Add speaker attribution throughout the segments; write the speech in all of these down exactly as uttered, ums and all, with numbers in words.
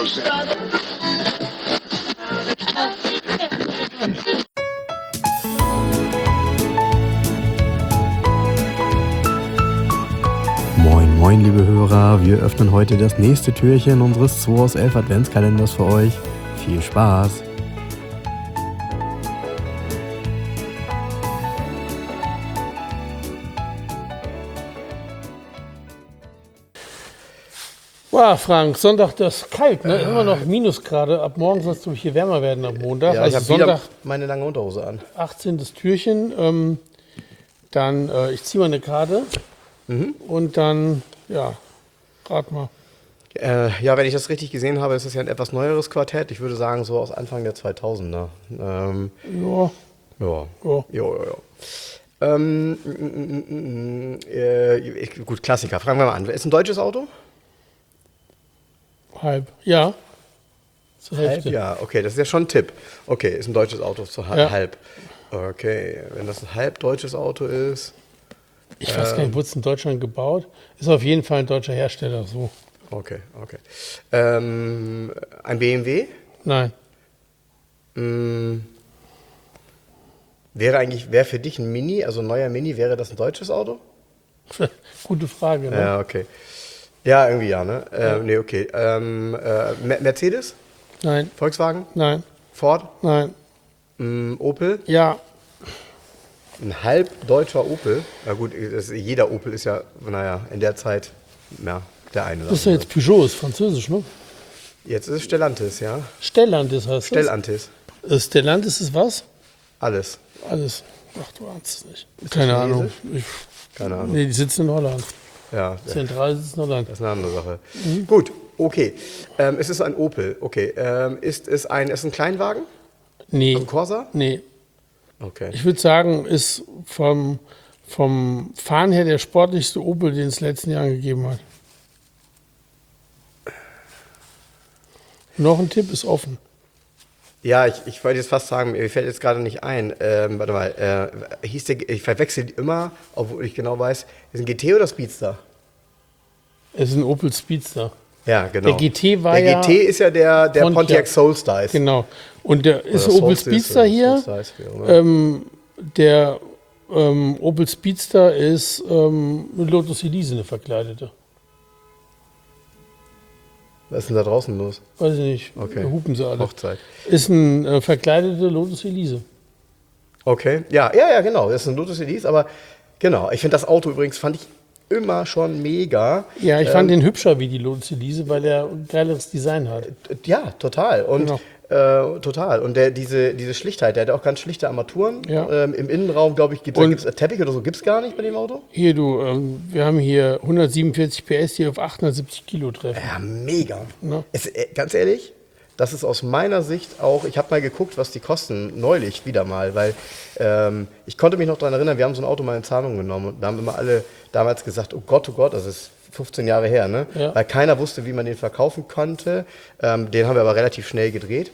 Speaker 1: Moin, moin, liebe Hörer. Wir öffnen heute das nächste Türchen unseres zwei aus elf Adventskalenders für euch. Viel Spaß!
Speaker 2: Wow, Frank, Sonntag, das ist kalt, ne? Immer noch Minusgrade. Ab morgen soll es nämlich hier wärmer werden am Montag.
Speaker 1: Ja,
Speaker 2: also
Speaker 1: ich habe
Speaker 2: Sonntag,
Speaker 1: wieder meine lange Unterhose an.
Speaker 2: achtzehntes Türchen. Ähm, dann, äh, ich ziehe mal eine Karte.
Speaker 1: Mhm.
Speaker 2: Und dann, ja, rat mal.
Speaker 1: Äh, ja, wenn ich das richtig gesehen habe, ist es ja ein etwas neueres Quartett. Ich würde sagen, so aus Anfang der zweitausender. Ähm,
Speaker 2: Ja.
Speaker 1: ja.
Speaker 2: Ja.
Speaker 1: Ja, ja, ja. Ähm, mm, mm, mm, äh, gut, Klassiker. Fragen wir mal an. Ist ein deutsches Auto?
Speaker 2: Halb. Ja. Zur
Speaker 1: Halb,
Speaker 2: Hälfte.
Speaker 1: ja. Okay, das ist ja schon ein Tipp. Okay, ist ein deutsches Auto zu ha-
Speaker 2: Ja.
Speaker 1: halb. Okay, wenn das ein halb deutsches Auto ist.
Speaker 2: Ich weiß gar nicht, wurde es in Deutschland gebaut? Ist auf jeden Fall ein deutscher Hersteller, so.
Speaker 1: Okay, okay. Ähm, ein B M W?
Speaker 2: Nein.
Speaker 1: Mm, wäre eigentlich, wäre für dich ein Mini, also ein neuer Mini, wäre das ein deutsches Auto?
Speaker 2: Gute Frage, ne?
Speaker 1: Ja, okay. Ja, irgendwie ja, ne? Äh, nee, okay. Ähm, äh, Mer- Mercedes?
Speaker 2: Nein.
Speaker 1: Volkswagen?
Speaker 2: Nein.
Speaker 1: Ford?
Speaker 2: Nein.
Speaker 1: Mm, Opel?
Speaker 2: Ja.
Speaker 1: Ein halb deutscher Opel? Na gut, das, jeder Opel ist ja, naja, in der Zeit, ja, der eine.
Speaker 2: Das ist ja jetzt Peugeot, ist französisch, ne?
Speaker 1: Jetzt ist es Stellantis, ja?
Speaker 2: Stellantis heißt das.
Speaker 1: Stellantis.
Speaker 2: Äh, Stellantis ist was?
Speaker 1: Alles.
Speaker 2: Alles. Ach, du ahnst es nicht.
Speaker 1: Ist das
Speaker 2: Keine Ahnung.
Speaker 1: chinesisch?
Speaker 2: Ich,
Speaker 1: Keine Ahnung.
Speaker 2: nee, die sitzen in Holland.
Speaker 1: Ja,
Speaker 2: Zentral sitzen in Holland.
Speaker 1: das ist eine andere Sache. Gut, okay. Ähm, es ist ein Opel, okay. Ähm, ist es ein, ist ein Kleinwagen?
Speaker 2: Nee.
Speaker 1: Ein Corsa?
Speaker 2: Nee.
Speaker 1: Okay.
Speaker 2: Ich würde sagen, ist vom, vom Fahren her der sportlichste Opel, den es in den letzten Jahren gegeben hat. Noch ein Tipp, ist offen.
Speaker 1: Ja, ich, ich wollte jetzt fast sagen, mir fällt jetzt gerade nicht ein. Ähm, warte mal, äh, hieß der, ich verwechsel die immer, obwohl ich genau weiß, ist ein G T oder Speedster?
Speaker 2: Es ist ein Opel Speedster.
Speaker 1: Ja, genau.
Speaker 2: Der G T war
Speaker 1: der
Speaker 2: ja
Speaker 1: G T ist ja der, der
Speaker 2: Pontiac.
Speaker 1: Pontiac Soulstar ist.
Speaker 2: Genau. Und der ist
Speaker 1: Oder
Speaker 2: ein Opel
Speaker 1: Solstice
Speaker 2: Speedster
Speaker 1: oder
Speaker 2: hier.
Speaker 1: Solstice, wie auch immer.
Speaker 2: Ähm, der ähm, Opel Speedster ist ähm, eine Lotus Elise, eine verkleidete.
Speaker 1: Was ist denn da draußen los?
Speaker 2: Weiß ich nicht.
Speaker 1: Okay.
Speaker 2: Da hupen sie alle.
Speaker 1: Hochzeit.
Speaker 2: Ist ein äh, verkleidete Lotus Elise.
Speaker 1: Okay, ja, ja, ja, genau. Das ist ein Lotus Elise, aber genau. Ich finde das Auto übrigens, fand ich immer schon mega.
Speaker 2: Ja, ich fand
Speaker 1: Ähm,
Speaker 2: den hübscher wie die Lotus Elise, weil er ein geileres Design hat.
Speaker 1: Ja, total. Und
Speaker 2: Genau.
Speaker 1: äh, total. Und der, diese, diese Schlichtheit, der hat auch ganz schlichte Armaturen.
Speaker 2: Ja.
Speaker 1: Ähm, Im Innenraum, glaube ich, gibt
Speaker 2: Und-
Speaker 1: es Teppich oder so, gibt es gar nicht bei dem Auto.
Speaker 2: Hier, du, ähm, wir haben hier hundertsiebenundvierzig P S, die auf achthundertsiebzig Kilo treffen.
Speaker 1: Ja, mega.
Speaker 2: Ja.
Speaker 1: Es, äh, ganz ehrlich, das ist aus meiner Sicht auch, ich habe mal geguckt, was die kosten, neulich wieder mal, weil ähm, ich konnte mich noch daran erinnern, wir haben so ein Auto mal in Zahlung genommen und da haben immer alle damals gesagt, oh Gott, oh Gott, das ist fünfzehn Jahre her, ne?
Speaker 2: Ja.
Speaker 1: Weil keiner wusste, wie man den verkaufen konnte. Ähm, den haben wir aber relativ schnell gedreht.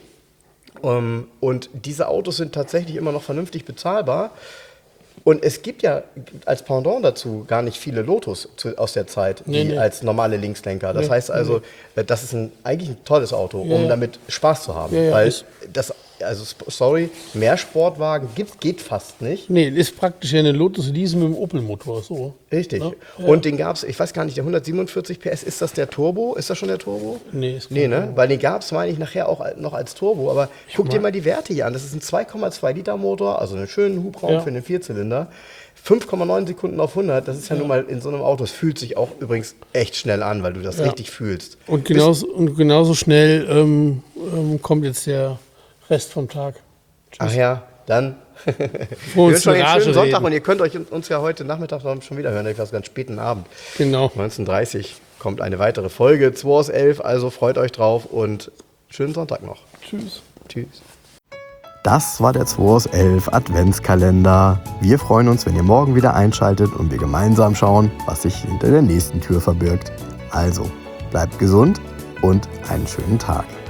Speaker 1: Um, und diese Autos sind tatsächlich immer noch vernünftig bezahlbar. Und es gibt ja als Pendant dazu gar nicht viele Lotus zu, aus der Zeit,
Speaker 2: Nee,
Speaker 1: die
Speaker 2: nee.
Speaker 1: als normale Linkslenker. Das
Speaker 2: Nee,
Speaker 1: heißt also, äh, das ist ein, eigentlich ein tolles Auto,
Speaker 2: Ja,
Speaker 1: um
Speaker 2: ja.
Speaker 1: damit Spaß zu haben.
Speaker 2: Ja, ja,
Speaker 1: Weil
Speaker 2: ist-
Speaker 1: das, also sp- sorry, mehr Sportwagen gibt, geht fast nicht.
Speaker 2: Nee, ist praktisch ja eine Lotus Elise mit dem Opel-Motor, so.
Speaker 1: Richtig.
Speaker 2: Ja, ja.
Speaker 1: Und den gab es, ich weiß gar nicht, der hundertsiebenundvierzig P S, ist das der Turbo? Ist das schon der Turbo?
Speaker 2: Nee, ist kein
Speaker 1: Nee, ne?
Speaker 2: Turbo.
Speaker 1: Weil den gab es, meine ich, nachher auch al- noch als Turbo. Aber guck dir
Speaker 2: mein-
Speaker 1: mal die Werte hier an. Das ist ein zwei Komma zwei Liter Motor, also einen schönen Hubraum
Speaker 2: Ja.
Speaker 1: für einen Vierzylinder. fünf Komma neun Sekunden auf hundert, das ist ja, nun mal in so einem Auto. Es fühlt sich auch übrigens echt schnell an, weil du das
Speaker 2: Ja.
Speaker 1: richtig fühlst.
Speaker 2: Und genauso, und genauso schnell ähm, ähm, kommt jetzt der Rest vom Tag.
Speaker 1: Ach ja, dann.
Speaker 2: Vor
Speaker 1: Wir
Speaker 2: uns
Speaker 1: wünschen euch
Speaker 2: eine
Speaker 1: einen schönen
Speaker 2: Rage
Speaker 1: Sonntag
Speaker 2: reden.
Speaker 1: und ihr könnt euch uns ja heute Nachmittag schon wieder hören, etwas ganz späten Abend.
Speaker 2: Genau.
Speaker 1: neunzehn Uhr dreißig kommt eine weitere Folge, zwei aus elf, also freut euch drauf und schönen Sonntag noch.
Speaker 2: Tschüss.
Speaker 1: Tschüss.
Speaker 3: Das war der zwei aus elf Adventskalender. Wir freuen uns, wenn ihr morgen wieder einschaltet und wir gemeinsam schauen, was sich hinter der nächsten Tür verbirgt. Also, bleibt gesund und einen schönen Tag.